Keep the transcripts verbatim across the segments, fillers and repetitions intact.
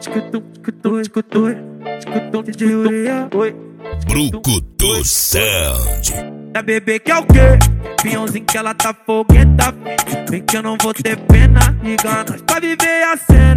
Brucutu Sound. Da bebê que é o quê? Pinhãozinho que ela tá fogueta. Vem que eu não vou ter pena. Liga nós pra viver a cena.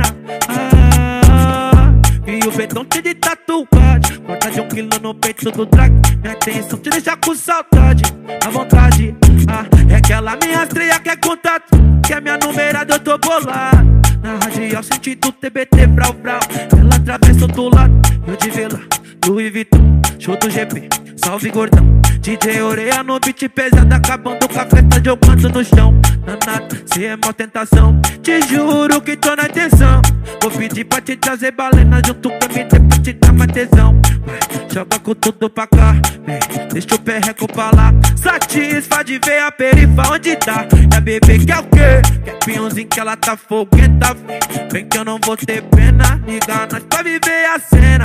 Ah, e o betão cheio de tatuagem. Corta de um quilo no peito do drag. Minha intenção te deixar com saudade. À vontade. Ah, é aquela minha estreia que é contato. Que é minha numerada, eu tô bolado. Na radial sentido T B T brau brau. Ela atravessa do lado. Eu de vela, Louis Vuitton. Show do G P, salve gordão. D J Oreia no beat pesado. Acabando com a festa, jogando no chão. Danado, cê é mó tentação. Te juro que tô na intenção. Vou pedir pra te trazer balena junto com a M D pra te dar mais tesão. Joga com tudo pra cá, vem, deixa o perreco pra lá. Satisfaz de ver a perifa onde tá. É a bebê que é o quê? Que é pinhãozinho que ela tá fogueta. Vem que eu não vou ter pena. Liga nós pra viver a cena.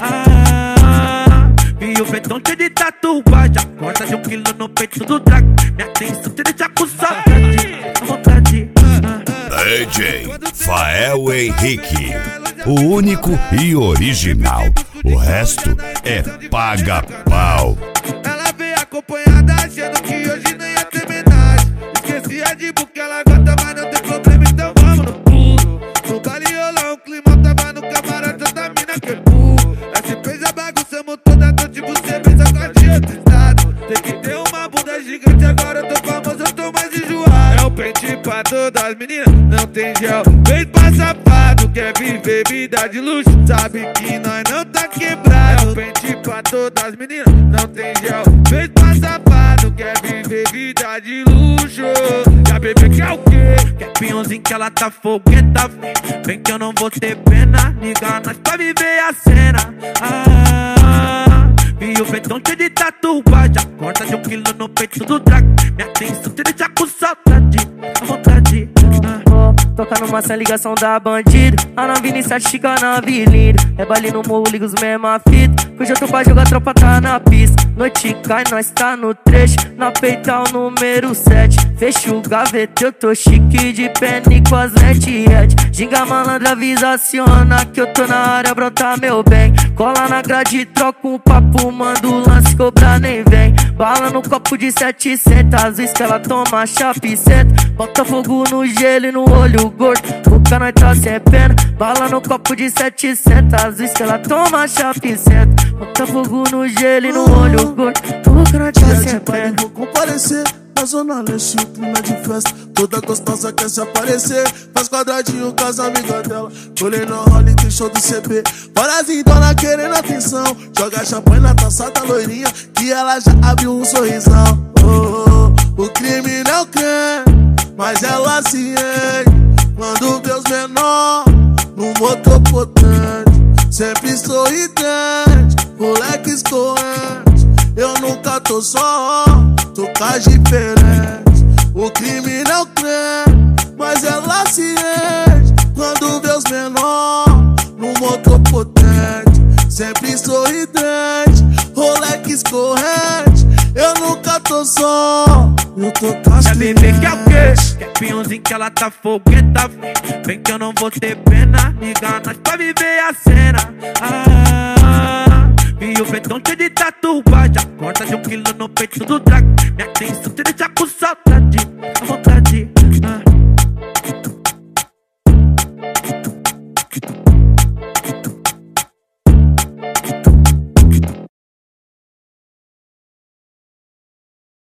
Ah, e o betão cheio de tatuagem. Corta de um quilo no peito do drag. Minha atenção te deixa com saudade. À vontade. D J Fael Henrique, o único e original. O resto é paga-pau. Ela veio acompanhada, achando que hoje nem ia ter homenagem. Esqueci a de porque ela gosta, mas não tem problema, então vamos no pulo. No baile rolou um clima, tava no camarote, essa mina que é burro. Essa fez a bagunça, montou da noite, você fez a quartinha do estado. Tem que ter uma bunda gigante, agora eu tô famoso, eu tô mais enjoado. É o pente pra todas as meninas, não tem gel. Vem pra safado, quer viver vida de luxo, sabe que nós não tá quebrado. É o pente pra todas as meninas, não tem gel. Vem pra safado, quer viver vida de luxo. E a bebê que é o quê? Que é pinhãozinho que ela tá fogueta. Vem que eu não vou ter pena. Liga nós pra viver a cena. Ah, e o betão cheio de tatuagem. Corta de um quilo no peito do drag. Minha atenção te deixa com saudade. À vontade. Ah. Toca numa sem ligação da bandida. A nave iniciativa na avenida. É baile no morro, liga os mesma fita. Hoje eu tô pra jogar, a tropa tá na pista. Noite cai, nós tá no trecho. Na peital número sete. Fecha o gaveta, eu tô chique de penny com as net red. Ginga malandra, avisa, aciona que eu tô na área, brota meu bem. Cola na grade, troca um papo, manda o lance, cobra nem vem. Bala no copo de setecentos, às vezes que ela toma chapiceta. Bota fogo no gelo e no olho gordo, o cano tá sem pena. Bala no copo de setecentos, às vezes que ela toma chapiceta. Bota fogo no gelo e no olho gordo, o cano tá sem pena. Vou comparecer na zona leste, o clima de festa. Toda gostosa quer se aparecer. Faz quadradinho com as amigas dela. Colei no role, tem show do C P. Bora dona querendo atenção. Joga champanhe na taça da loirinha, que ela já abriu um sorrisão. Oh, oh, o crime não crê, mas ela se enche quando vê os menor no motor potente. Sempre sorridente, moleque escorrente. Eu nunca tô só, tô com as diferentes. O crime não crê, mas ela se enche quando vê os menor no motor potente. Sempre sorridente, roleque escorrente. Eu nunca tô só, eu tô com as é bebê que é o quê? Que é pinhãozinho que ela tá fogueta. Vem que eu não vou ter pena. Liga nós pra viver a cena. Ah, e o betão cheio de tatuagem. Corta de um quilo no peito do drag. Minha atenção te deixa com saudade.